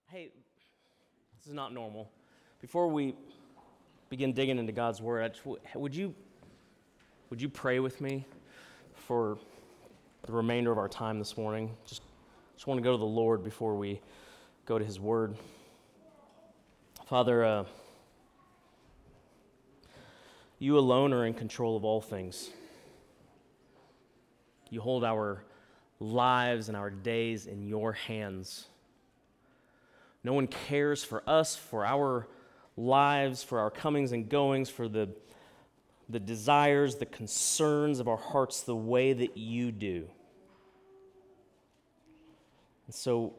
Hey, this is not normal. Before we begin digging into God's Word, would you pray with me for the remainder of our time this morning? Just want to go to the Lord before we go to His Word. Father, you alone are in control of all things. You hold our lives and our days in your hands. No one cares for us, for our lives, for our comings and goings, for the desires, the concerns of our hearts the way that you do. And so,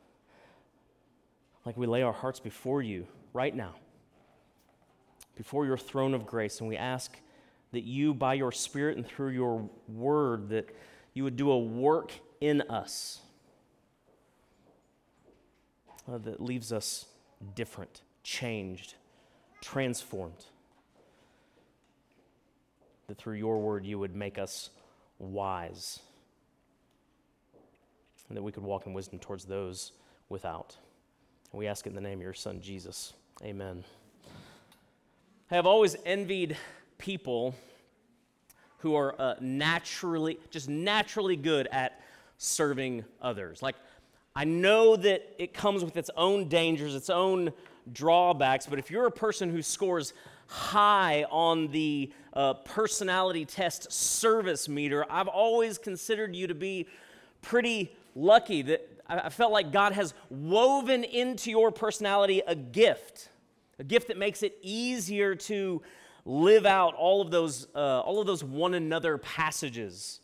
like we lay our hearts before you right now, before your throne of grace, and we ask that you, by your Spirit and through your word, that you would do a work in us that leaves us different, changed, transformed. That through your word you would make us wise, and that we could walk in wisdom towards those without. And we ask it in the name of your Son, Jesus. Amen. I have always envied people who are naturally good at serving others. Like, I know that it comes with its own dangers, its own drawbacks, but if you're a person who scores high on the personality test service meter, I've always considered you to be pretty lucky. That I felt like God has woven into your personality a gift that makes it easier to live out all of those one another passages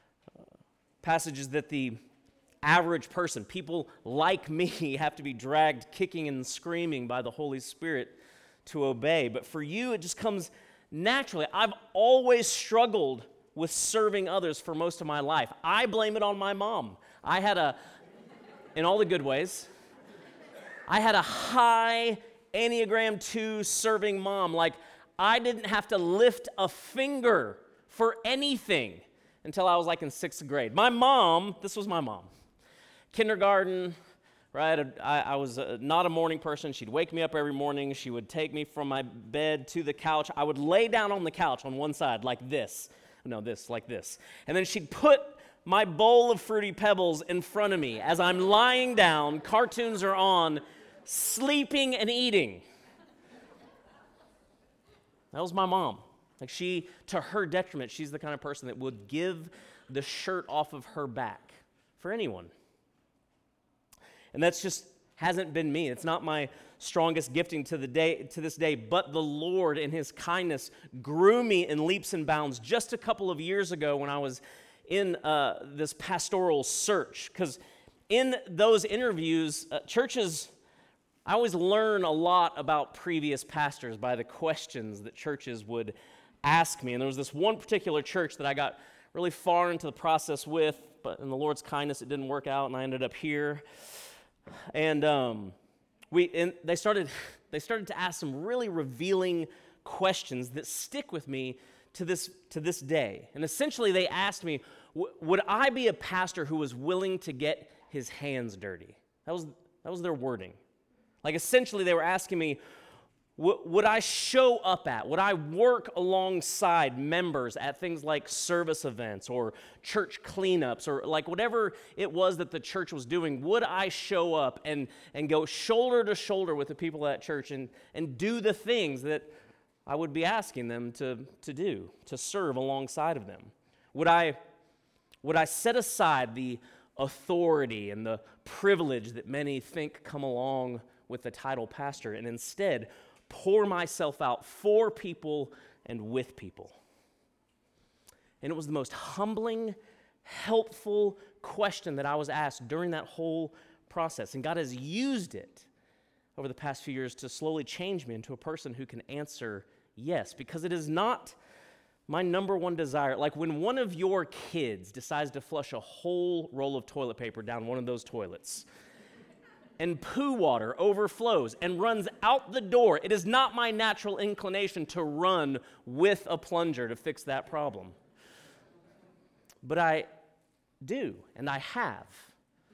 that the average person, people like me, have to be dragged kicking and screaming by the Holy Spirit to obey. But for you, it just comes naturally. I've always struggled with serving others for most of my life. I blame it on my mom. In all the good ways, I had a high Enneagram 2 serving mom. Like, I didn't have to lift a finger for anything until I was like in 6th grade. This was my mom. Kindergarten, right? I was not a morning person. She'd wake me up every morning. She would take me from my bed to the couch. I would lay down on the couch on one side like this. Like this. And then she'd put my bowl of Fruity Pebbles in front of me as I'm lying down, cartoons are on, sleeping and eating. That was my mom. Like, to her detriment, she's the kind of person that would give the shirt off of her back for anyone. And that's just hasn't been me. It's not my strongest gifting to this day, but the Lord in His kindness grew me in leaps and bounds just a couple of years ago when I was in this pastoral search. Because in those interviews, churches, I always learn a lot about previous pastors by the questions that churches would ask me. And there was this one particular church that I got really far into the process with, but in the Lord's kindness, it didn't work out, and I ended up here. And they started to ask some really revealing questions that stick with me to this day. And essentially, they asked me, would I be a pastor who was willing to get his hands dirty? That was their wording. Like, essentially, they were asking me, would I show up would I work alongside members at things like service events or church cleanups or like whatever it was that the church was doing? Would I show up and go shoulder to shoulder with the people at church and do the things that I would be asking them to do, to serve alongside of them? Would I set aside the authority and the privilege that many think come along with the title pastor and instead pour myself out for people and with people? And it was the most humbling, helpful question that I was asked during that whole process. And God has used it over the past few years to slowly change me into a person who can answer yes, because it is not my number one desire. Like, when one of your kids decides to flush a whole roll of toilet paper down one of those toilets, and poo water overflows and runs out the door, it is not my natural inclination to run with a plunger to fix that problem. But I do, and I have.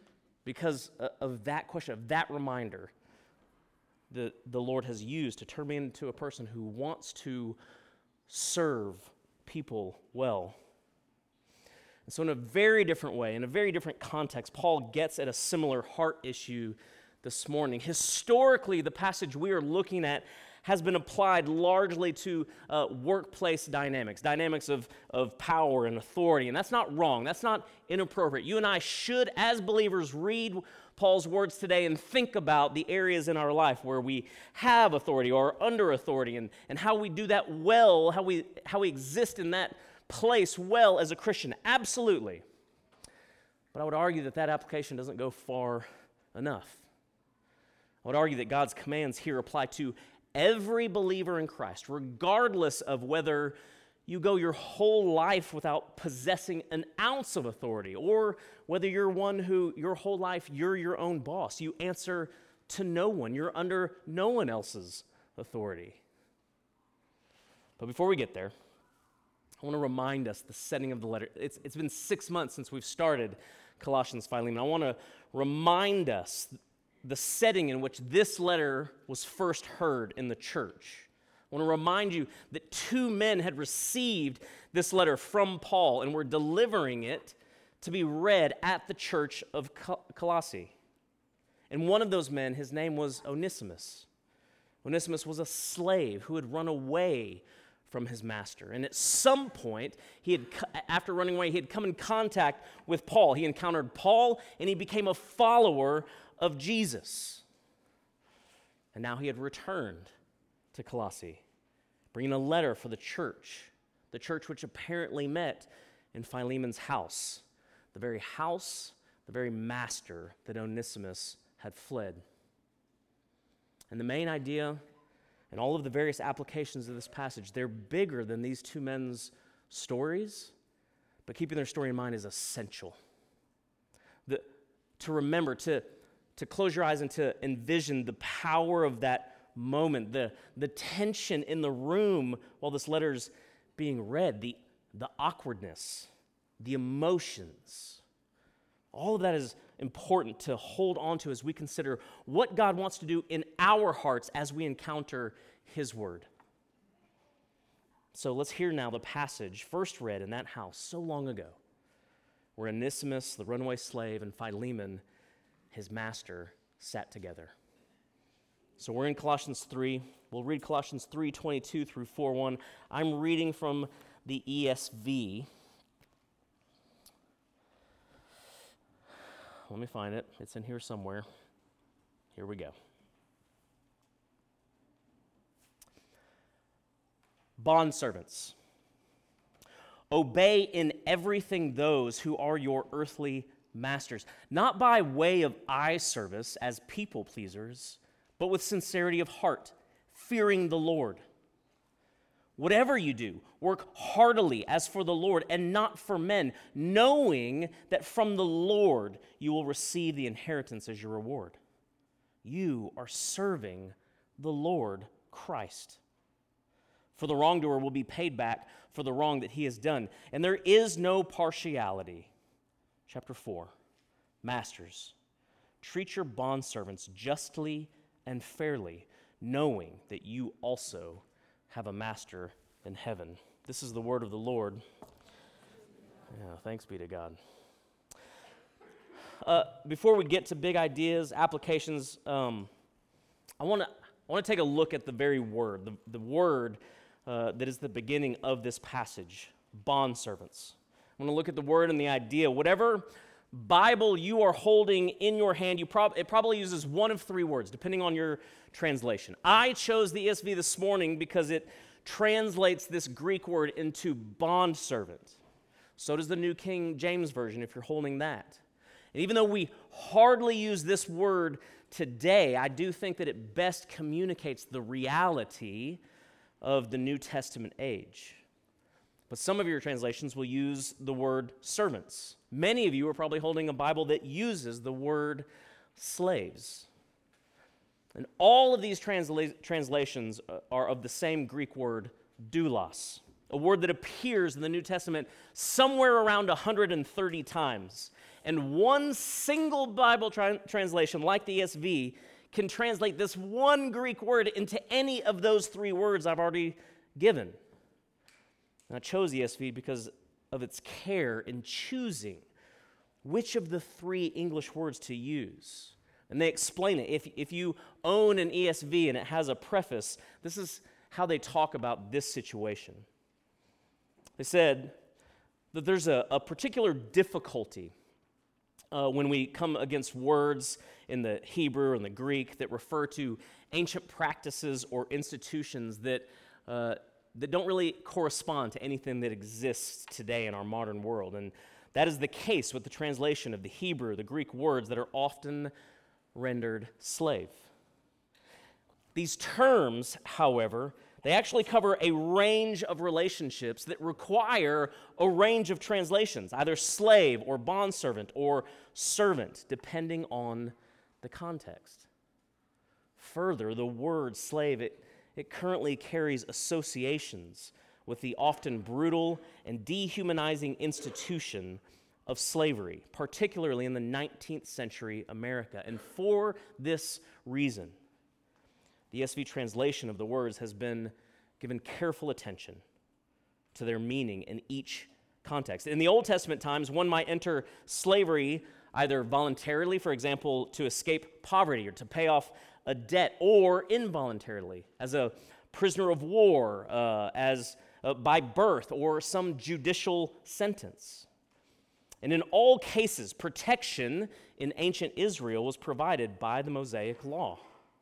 because of that question, of that reminder, the Lord has used to turn me into a person who wants to serve people well. And so in a very different way, in a very different context, Paul gets at a similar heart issue this morning. Historically, the passage we are looking at has been applied largely to workplace dynamics of power and authority. And that's not wrong. That's not inappropriate. You and I should, as believers, read Paul's words today and think about the areas in our life where we have authority or are under authority, and how we do that well, how we exist in that place well as a Christian. Absolutely. But I would argue that application doesn't go far enough. I would argue that God's commands here apply to every believer in Christ, regardless of whether you go your whole life without possessing an ounce of authority, or whether you're one who your whole life you're your own boss. You answer to no one. You're under no one else's authority. But before we get there, I want to remind us the setting of the letter. It's been 6 months since we've started Colossians, Philemon. I want to remind us the setting in which this letter was first heard in the church. I want to remind you that 2 men had received this letter from Paul and were delivering it to be read at the church of Colossae. And one of those men, his name was Onesimus. Onesimus was a slave who had run away from his master. And at some point, after running away, he had come in contact with Paul. He encountered Paul, and he became a follower of Jesus. And now he had returned to Colossae, bringing a letter for the church which apparently met in Philemon's house, the very master that Onesimus had fled. And the main idea and all of the various applications of this passage, they're bigger than these 2 men's stories, but keeping their story in mind is essential. To remember, to close your eyes and to envision the power of that moment, the tension in the room while this letter's being read, the awkwardness, the emotions. All of that is important to hold on to as we consider what God wants to do in our hearts as we encounter His Word. So let's hear now the passage first read in that house so long ago, where Onesimus, the runaway slave, and Philemon, his master, sat together. So we're in Colossians 3. We'll read Colossians 3:22 through 4:1. I'm reading from the ESV. Let me find it. It's in here somewhere. Here we go. Bondservants, obey in everything those who are your earthly masters, not by way of eye service as people pleasers, but with sincerity of heart, fearing the Lord. Whatever you do, work heartily as for the Lord and not for men, knowing that from the Lord you will receive the inheritance as your reward. You are serving the Lord Christ. For the wrongdoer will be paid back for the wrong that he has done, and there is no partiality. Chapter 4, Masters, treat your bondservants justly and fairly, knowing that you also have a master in heaven. This is the word of the Lord. Yeah, thanks be to God. Before we get to big ideas, applications, I want to take a look at the very word, the word that is the beginning of this passage, bondservants. I want to look at the word and the idea. Whatever Bible you are holding in your hand, it probably uses one of 3 words, depending on your translation. I chose the ESV this morning because it translates this Greek word into bondservant. So does the New King James Version, if you're holding that. And even though we hardly use this word today, I do think that it best communicates the reality of the New Testament age. But some of your translations will use the word servants. Many of you are probably holding a Bible that uses the word slaves. And all of these translations are of the same Greek word, doulos, a word that appears in the New Testament somewhere around 130 times. And one single Bible translation, like the ESV, can translate this one Greek word into any of those three words I've already given. And I chose the ESV because of its care in choosing which of the three English words to use. And they explain it. If you own an ESV and it has a preface, this is how they talk about this situation. They said that there's a particular difficulty when we come against words in the Hebrew and the Greek that refer to ancient practices or institutions that don't really correspond to anything that exists today in our modern world. And that is the case with the translation of the Hebrew, the Greek words that are often rendered slave. These terms, however, they actually cover a range of relationships that require a range of translations, either slave or bondservant or servant, depending on the context. Further, the word slave, it currently carries associations with the often brutal and dehumanizing institution of slavery, particularly in the 19th century America. And for this reason, the ESV translation of the words has been given careful attention to their meaning in each context. In the Old Testament times, one might enter slavery either voluntarily, for example, to escape poverty or to pay off a debt, or involuntarily, as a prisoner of war, by birth, or some judicial sentence. And in all cases, protection in ancient Israel was provided by the Mosaic Law,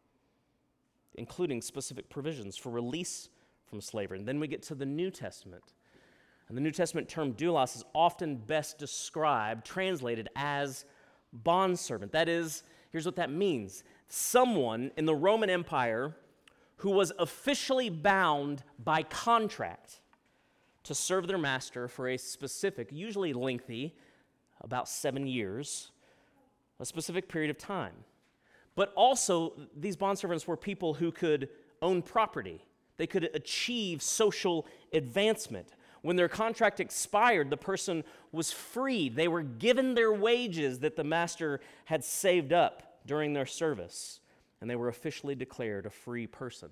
including specific provisions for release from slavery. And then we get to the New Testament. And the New Testament term doulos is often best described, translated as bondservant. That is, here's what that means. Someone in the Roman Empire who was officially bound by contract to serve their master for a specific, usually lengthy, about 7 years, a specific period of time. But also, these bondservants were people who could own property. They could achieve social advancement. When their contract expired, the person was freed. They were given their wages that the master had saved up during their service, and they were officially declared a free person.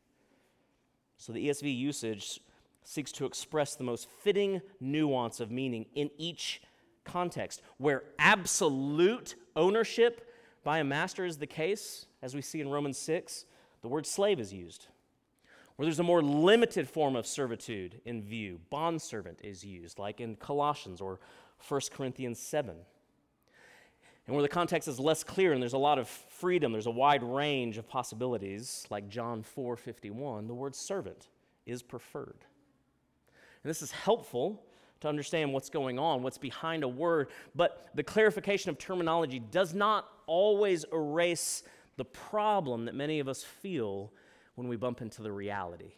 So the ESV usage seeks to express the most fitting nuance of meaning in each context. Where absolute ownership by a master is the case, as we see in Romans 6, the word slave is used. Where there's a more limited form of servitude in view, bondservant is used, like in Colossians or 1 Corinthians 7. And where the context is less clear and there's a lot of freedom, there's a wide range of possibilities, like John 4:51, the word servant is preferred. And this is helpful to understand what's going on, what's behind a word, but the clarification of terminology does not always erase the problem that many of us feel when we bump into the reality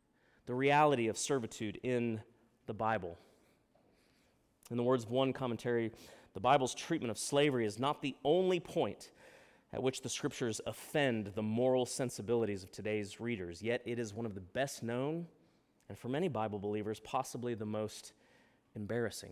of servitude in the Bible. In the words of one commentary, the Bible's treatment of slavery is not the only point at which the Scriptures offend the moral sensibilities of today's readers, yet it is one of the best known, and for many Bible believers, possibly the most embarrassing.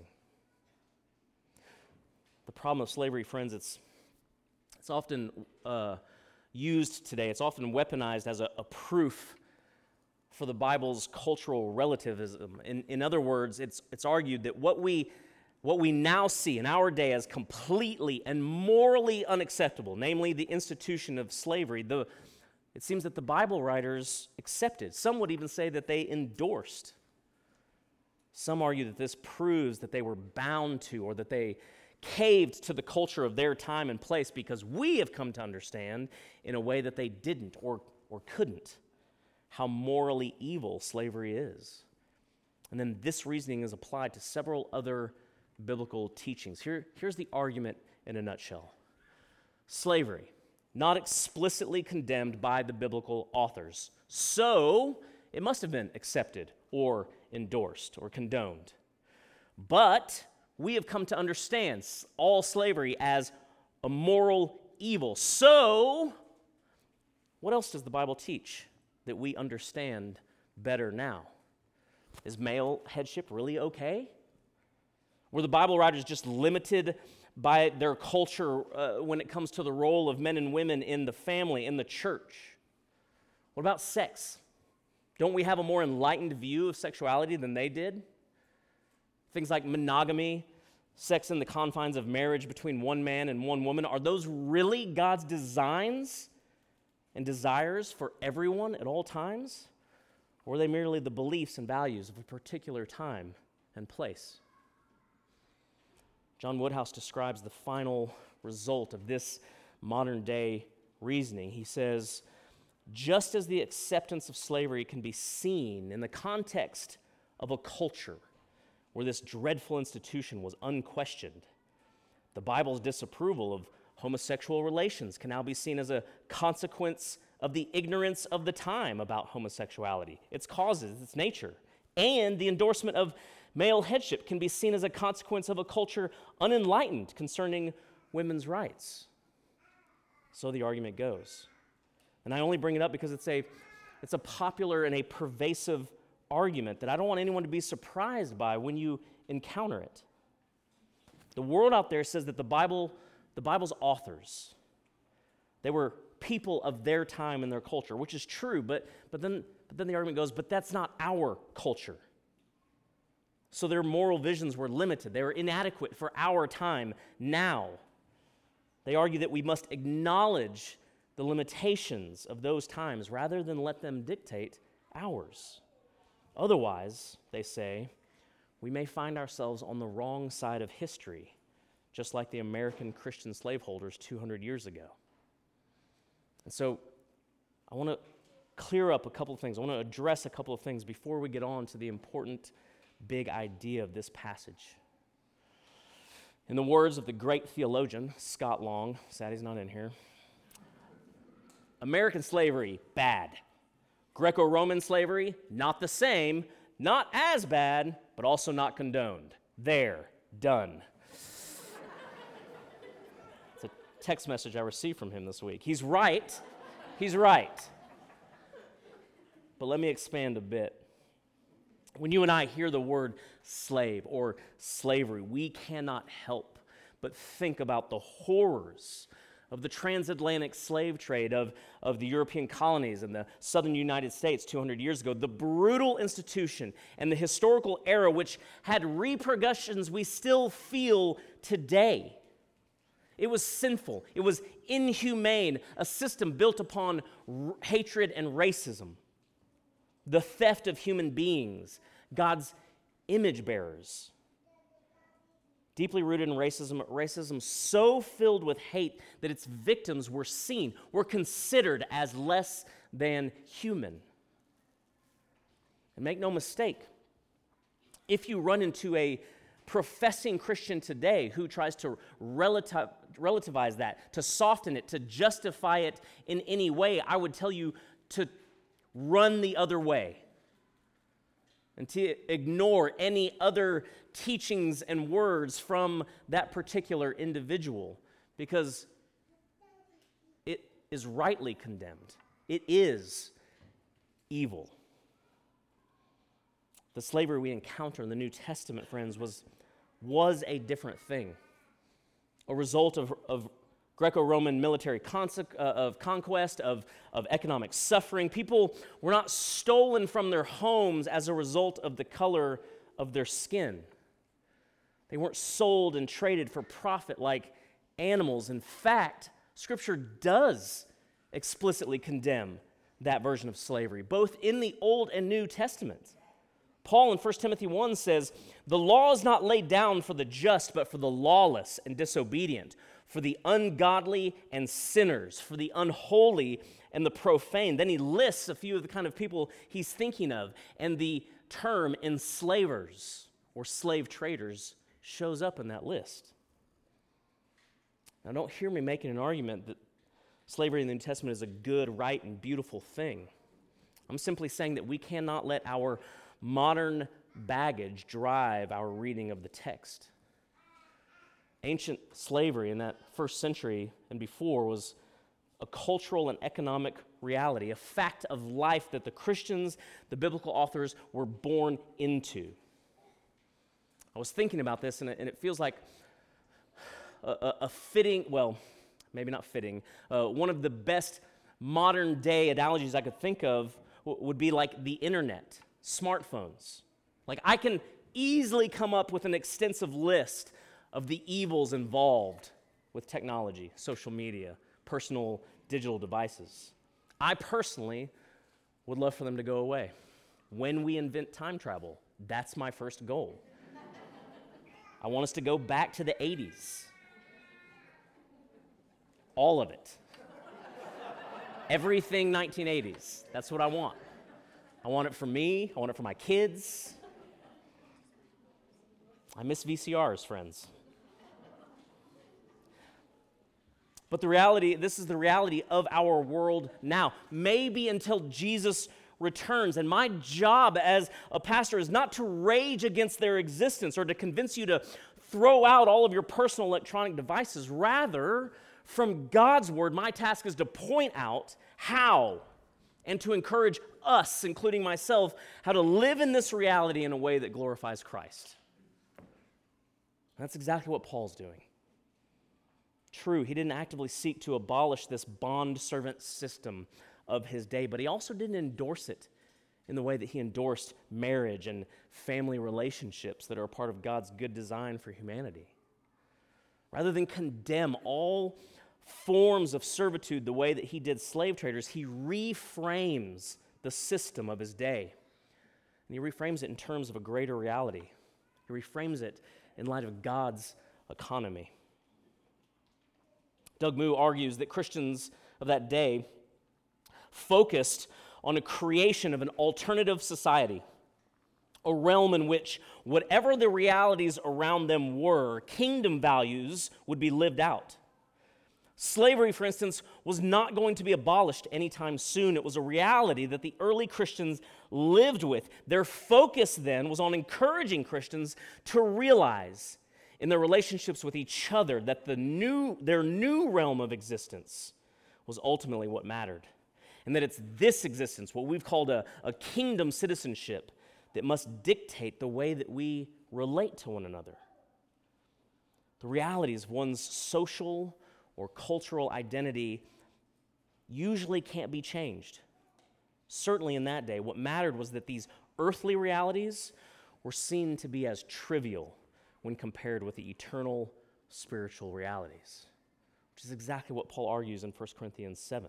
The problem of slavery, friends, it's often used today. It's often weaponized as a proof for the Bible's cultural relativism. In other words, it's argued that what we now see in our day as completely and morally unacceptable, namely the institution of slavery, it seems that the Bible writers accepted. Some would even say that they endorsed. Some argue that this proves that they were bound to, or that they caved to the culture of their time and place because we have come to understand in a way that they didn't or couldn't how morally evil slavery is. And then this reasoning is applied to several other biblical teachings. Here's the argument in a nutshell. Slavery, not explicitly condemned by the biblical authors, so it must have been accepted or endorsed or condoned. But we have come to understand all slavery as a moral evil. So, what else does the Bible teach that we understand better now? Is male headship really okay? Were the Bible writers just limited by their culture when it comes to the role of men and women in the family, in the church. What about sex? Don't we have a more enlightened view of sexuality than they did? Things like monogamy, sex in the confines of marriage between one man and one woman, are those really God's designs and desires for everyone at all times? Or are they merely the beliefs and values of a particular time and place? John Woodhouse describes the final result of this modern day reasoning. He says, just as the acceptance of slavery can be seen in the context of a culture where this dreadful institution was unquestioned, the Bible's disapproval of homosexual relations can now be seen as a consequence of the ignorance of the time about homosexuality, its causes, its nature, and the endorsement of male headship can be seen as a consequence of a culture unenlightened concerning women's rights. So the argument goes. And I only bring it up because it's a popular and a pervasive argument that I don't want anyone to be surprised by when you encounter it. The world out there says that the Bible's authors, they were people of their time and their culture, which is true, but then the argument goes, but that's not our culture. So their moral visions were limited. They were inadequate for our time now. They argue that we must acknowledge the limitations of those times rather than let them dictate ours. Otherwise, they say, we may find ourselves on the wrong side of history, just like the American Christian slaveholders 200 years ago. And so I want to clear up a couple of things. I want to address a couple of things before we get on to the important big idea of this passage. In the words of the great theologian, Scott Long, sad he's not in here, American slavery, bad. Greco-Roman slavery, not the same, not as bad, but also not condoned. There, done. It's a text message I received from him this week. He's right. He's right. But let me expand a bit. When you and I hear the word slave or slavery, we cannot help but think about the horrors of the transatlantic slave trade of the European colonies in the southern United States 200 years ago, the brutal institution and the historical era which had repercussions we still feel today. It was sinful. It was inhumane, a system built upon hatred and racism. The theft of human beings, God's image bearers. Deeply rooted in racism so filled with hate that its victims were considered as less than human. And make no mistake, if you run into a professing Christian today who tries to relativize that, to soften it, to justify it in any way, I would tell you to run the other way and to ignore any other teachings and words from that particular individual, because it is rightly condemned. It is evil. The slavery we encounter in the New Testament, friends, was a different thing, a result of Greco-Roman military conquest, of economic suffering. People were not stolen from their homes as a result of the color of their skin. They weren't sold and traded for profit like animals. In fact, Scripture does explicitly condemn that version of slavery, both in the Old and New Testament. Paul in 1 Timothy 1 says, "The law is not laid down for the just, but for the lawless and disobedient, for the ungodly and sinners, for the unholy and the profane." Then he lists a few of the kind of people he's thinking of, and the term enslavers or slave traders shows up in that list. Now, don't hear me making an argument that slavery in the New Testament is a good, right, and beautiful thing. I'm simply saying that we cannot let our modern baggage drive our reading of the text. Ancient slavery in that first century and before was a cultural and economic reality, a fact of life that the Christians, the biblical authors, were born into. I was thinking about this, and it feels like a fitting, well, maybe not fitting, one of the best modern day analogies I could think of would be like the internet, smartphones. Like I can easily come up with an extensive list of the evils involved with technology, social media, personal digital devices. I personally would love for them to go away. When we invent time travel, that's my first goal. I want us to go back to the 80s. All of it. Everything 1980s. That's what I want. I want it for me. I want it for my kids. I miss VCRs, friends. But this is the reality of our world now. Maybe until Jesus returns. And my job as a pastor is not to rage against their existence or to convince you to throw out all of your personal electronic devices. Rather, from God's word, my task is to point out how and to encourage us, including myself, how to live in this reality in a way that glorifies Christ. That's exactly what Paul's doing. True, he didn't actively seek to abolish this bond-servant system of his day, but he also didn't endorse it in the way that he endorsed marriage and family relationships that are a part of God's good design for humanity. Rather than condemn all forms of servitude the way that he did slave traders, he reframes the system of his day. And he reframes it in terms of a greater reality. He reframes it in light of God's economy. Doug Moo argues that Christians of that day focused on a creation of an alternative society, a realm in which whatever the realities around them were, kingdom values would be lived out. Slavery, for instance, was not going to be abolished anytime soon. It was a reality that the early Christians lived with. Their focus then was on encouraging Christians to realize in their relationships with each other that their new realm of existence was ultimately what mattered. And that it's this existence, what we've called a kingdom citizenship, that must dictate the way that we relate to one another. The realities of one's social or cultural identity usually can't be changed. Certainly in that day, what mattered was that these earthly realities were seen to be as trivial when compared with the eternal spiritual realities, which is exactly what Paul argues in 1 Corinthians 7.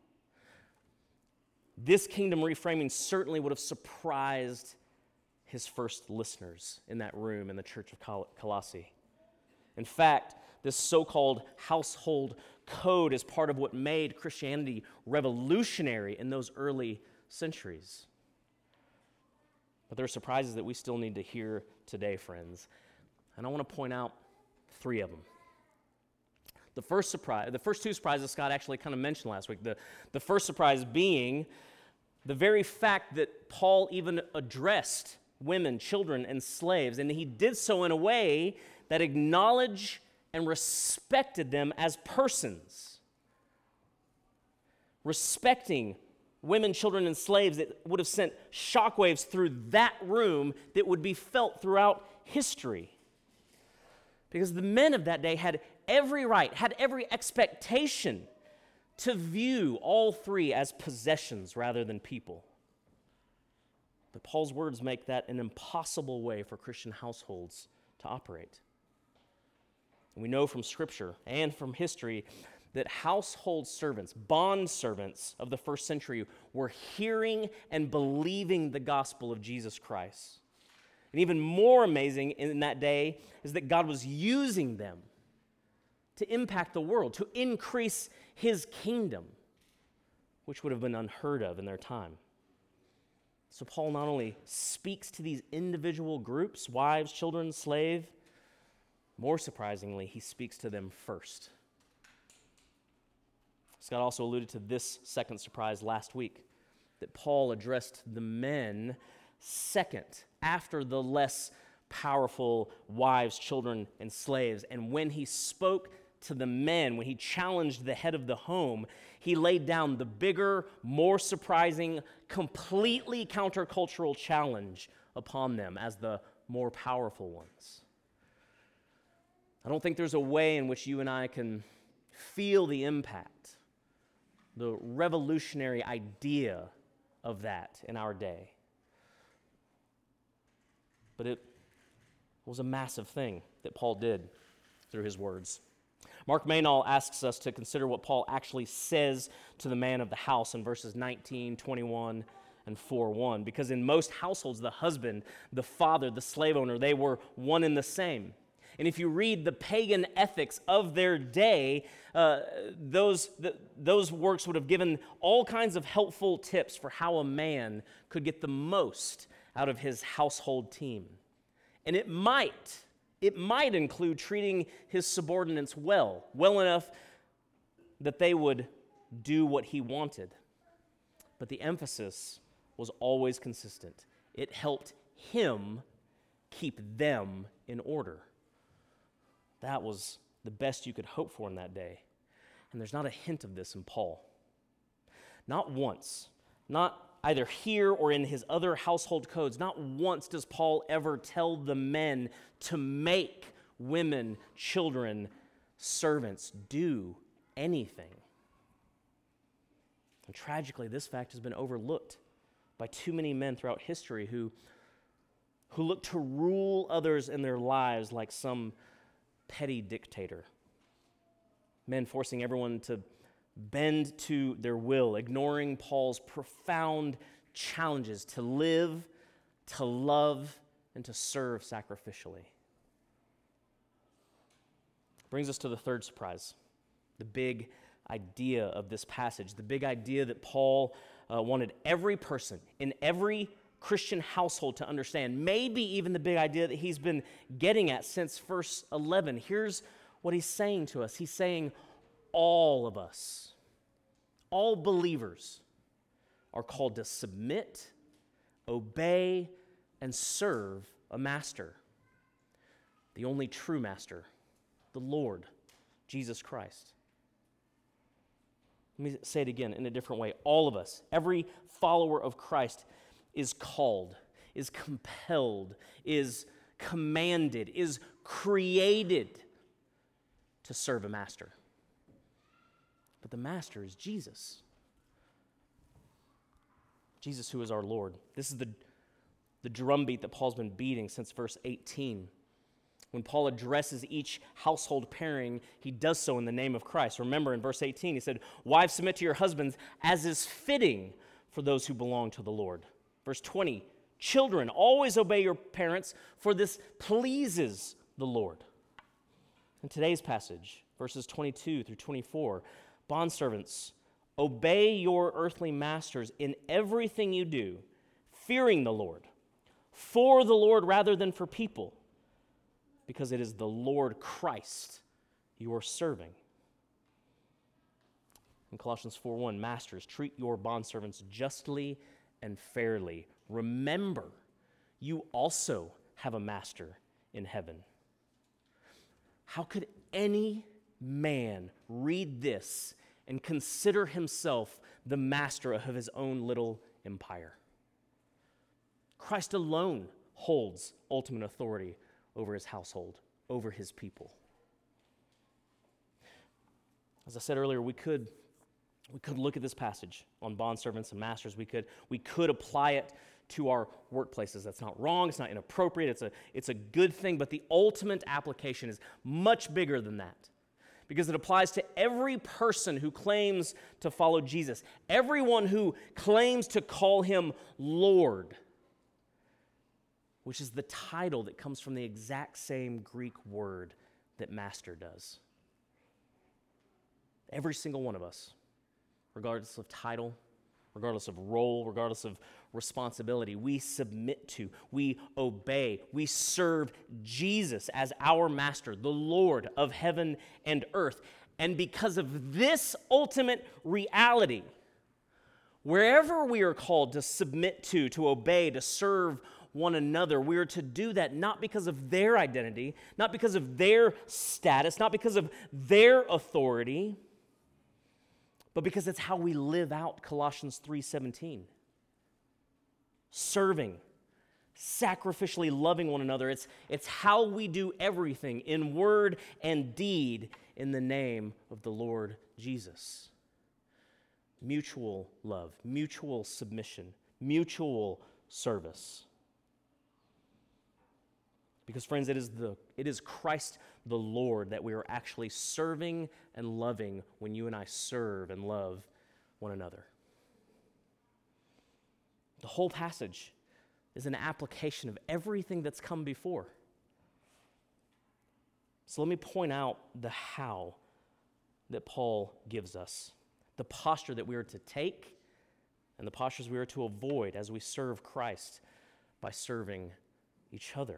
This kingdom reframing certainly would have surprised his first listeners in that room in the church of Colossae. In fact, this so-called household code is part of what made Christianity revolutionary in those early centuries. But there are surprises that we still need to hear today, friends. And I want to point out 3 of them. The first two surprises Scott actually kind of mentioned last week. The first surprise being the very fact that Paul even addressed women, children, and slaves, and he did so in a way that acknowledged and respected them as persons. Respecting women, children, and slaves that would have sent shockwaves through that room that would be felt throughout history. Because the men of that day had every right, had every expectation to view all 3 as possessions rather than people. But Paul's words make that an impossible way for Christian households to operate. And we know from Scripture and from history that household servants, bond servants of the first century were hearing and believing the gospel of Jesus Christ. And even more amazing in that day is that God was using them to impact the world, to increase his kingdom, which would have been unheard of in their time. So Paul not only speaks to these individual groups, wives, children, slave, more surprisingly, he speaks to them first. Scott also alluded to this second surprise last week, that Paul addressed the men second, after the less powerful wives, children, and slaves. And when he spoke to the men, when he challenged the head of the home, he laid down the bigger, more surprising, completely countercultural challenge upon them as the more powerful ones. I don't think there's a way in which you and I can feel the impact, the revolutionary idea of that in our day. But it was a massive thing that Paul did through his words. Mark Maynall asks us to consider what Paul actually says to the man of the house in verses 19, 21, and 4:1. Because in most households, the husband, the father, the slave owner, they were one and the same. And if you read the pagan ethics of their day, those works would have given all kinds of helpful tips for how a man could get the most out of his household team. And it might include treating his subordinates well enough that they would do what he wanted. But the emphasis was always consistent. It helped him keep them in order. That was the best you could hope for in that day. And there's not a hint of this in Paul. Not once, not either here or in his other household codes, not once does Paul ever tell the men to make women, children, servants do anything. And tragically, this fact has been overlooked by too many men throughout history who look to rule others in their lives like some petty dictator. Men forcing everyone to bend to their will, ignoring Paul's profound challenges to live, to love, and to serve sacrificially. Brings us to the third surprise, the big idea of this passage, the big idea that Paul wanted every person in every Christian household to understand, maybe even the big idea that he's been getting at since verse 11. Here's what he's saying to us. He's saying all of us, all believers, are called to submit, obey, and serve a master, the only true master, the Lord, Jesus Christ. Let me say it again in a different way. All of us, every follower of Christ, is called, is compelled, is commanded, is created to serve a master. But the master is Jesus. Jesus, who is our Lord. This is the drumbeat that Paul's been beating since verse 18. When Paul addresses each household pairing, he does so in the name of Christ. Remember in verse 18, he said, "Wives, submit to your husbands as is fitting for those who belong to the Lord." Verse 20, "Children, always obey your parents, for this pleases the Lord." In today's passage, verses 22 through 24, "Bondservants, obey your earthly masters in everything you do, fearing the Lord, for the Lord rather than for people, because it is the Lord Christ you are serving." In Colossians 4:1, "Masters, treat your bondservants justly and fairly. Remember, you also have a master in heaven." How could any man read this and consider himself the master of his own little empire? Christ alone holds ultimate authority over his household, over his people. As I said earlier, we could look at this passage on bondservants and masters. We could apply it to our workplaces. That's not wrong. It's not inappropriate. It's a good thing. But the ultimate application is much bigger than that, because it applies to every person who claims to follow Jesus, everyone who claims to call him Lord, which is the title that comes from the exact same Greek word that master does. Every single one of us, regardless of title, regardless of role, regardless of responsibility, we submit to, we obey, we serve Jesus as our master, the Lord of heaven and earth. And because of this ultimate reality, wherever we are called to submit to obey, to serve one another, we are to do that not because of their identity, not because of their status, not because of their authority, but because it's how we live out Colossians 3:17. Serving, sacrificially loving one another. It's how we do everything in word and deed in the name of the Lord Jesus. Mutual love, mutual submission, mutual service. Because, friends, it is Christ the Lord that we are actually serving and loving when you and I serve and love one another. The whole passage is an application of everything that's come before. So let me point out the how that Paul gives us, the posture that we are to take, and the postures we are to avoid as we serve Christ by serving each other.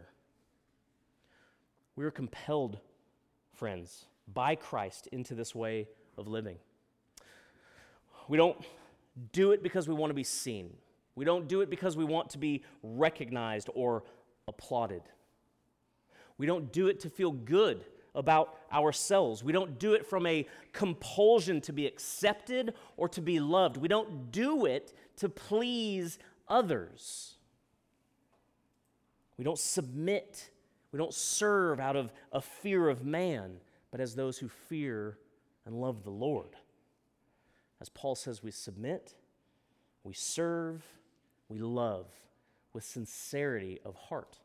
We are compelled, friends, by Christ into this way of living. We don't do it because we want to be seen. We don't do it because we want to be recognized or applauded. We don't do it to feel good about ourselves. We don't do it from a compulsion to be accepted or to be loved. We don't do it to please others. We don't submit. We don't serve out of a fear of man, but as those who fear and love the Lord. As Paul says, we submit, we serve, we love with sincerity of heart.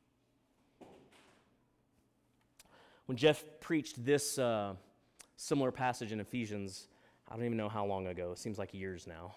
When Jeff preached this similar passage in Ephesians, I don't even know how long ago, it seems like years now,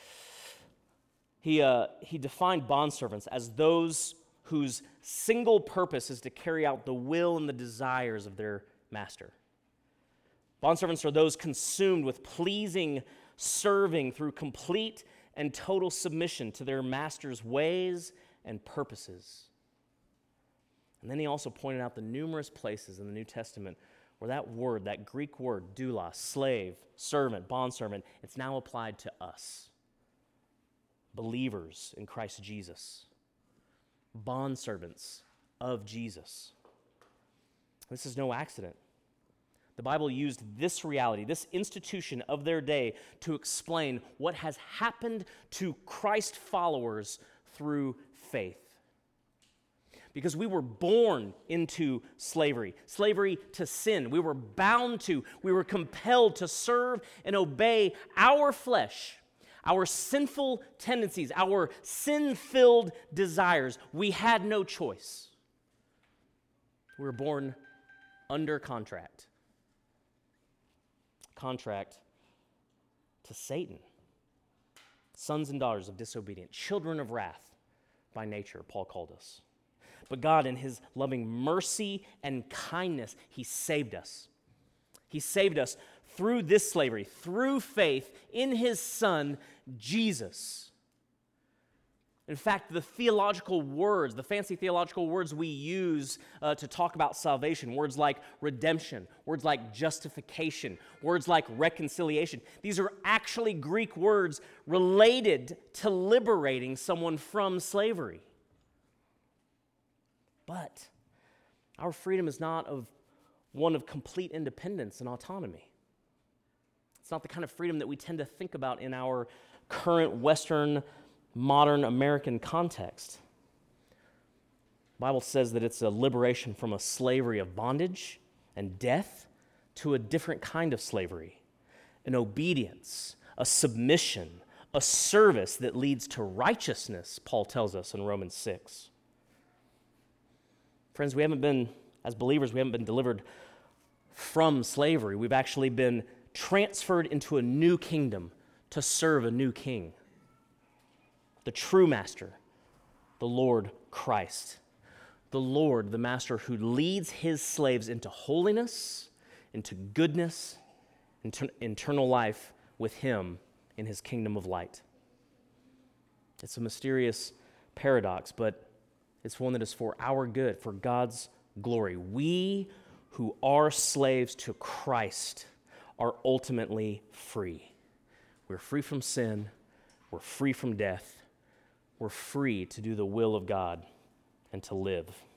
he defined bondservants as those whose single purpose is to carry out the will and the desires of their master. Bondservants are those consumed with pleasing, serving through complete and total submission to their master's ways and purposes. And then he also pointed out the numerous places in the New Testament where that word, that Greek word, doulos, slave, servant, bondservant, it's now applied to us, believers in Christ Jesus, bondservants of Jesus. This is no accident. The Bible used this reality, this institution of their day, to explain what has happened to Christ followers through faith. Because we were born into slavery to sin. We were bound to, we were compelled to serve and obey our flesh, our sinful tendencies, our sin-filled desires. We had no choice. We were born under contract to Satan. Sons and daughters of disobedience, children of wrath by nature, Paul called us. But God, in his loving mercy and kindness, he saved us. He saved us through this slavery, through faith in his Son, Jesus. In fact, the theological words, the fancy theological words we use to talk about salvation, words like redemption, words like justification, words like reconciliation, these are actually Greek words related to liberating someone from slavery. But our freedom is not one of complete independence and autonomy. It's not the kind of freedom that we tend to think about in our current Western, modern American context. The Bible says that it's a liberation from a slavery of bondage and death to a different kind of slavery, an obedience, a submission, a service that leads to righteousness, Paul tells us in Romans 6. Friends, as believers, we haven't been delivered from slavery. We've actually been transferred into a new kingdom to serve a new king, the true master, the Lord Christ, the Lord, the master who leads his slaves into holiness, into goodness, into eternal life with him in his kingdom of light. It's a mysterious paradox, but it's one that is for our good, for God's glory. We who are slaves to Christ are ultimately free. We're free from sin. We're free from death. We're free to do the will of God and to live.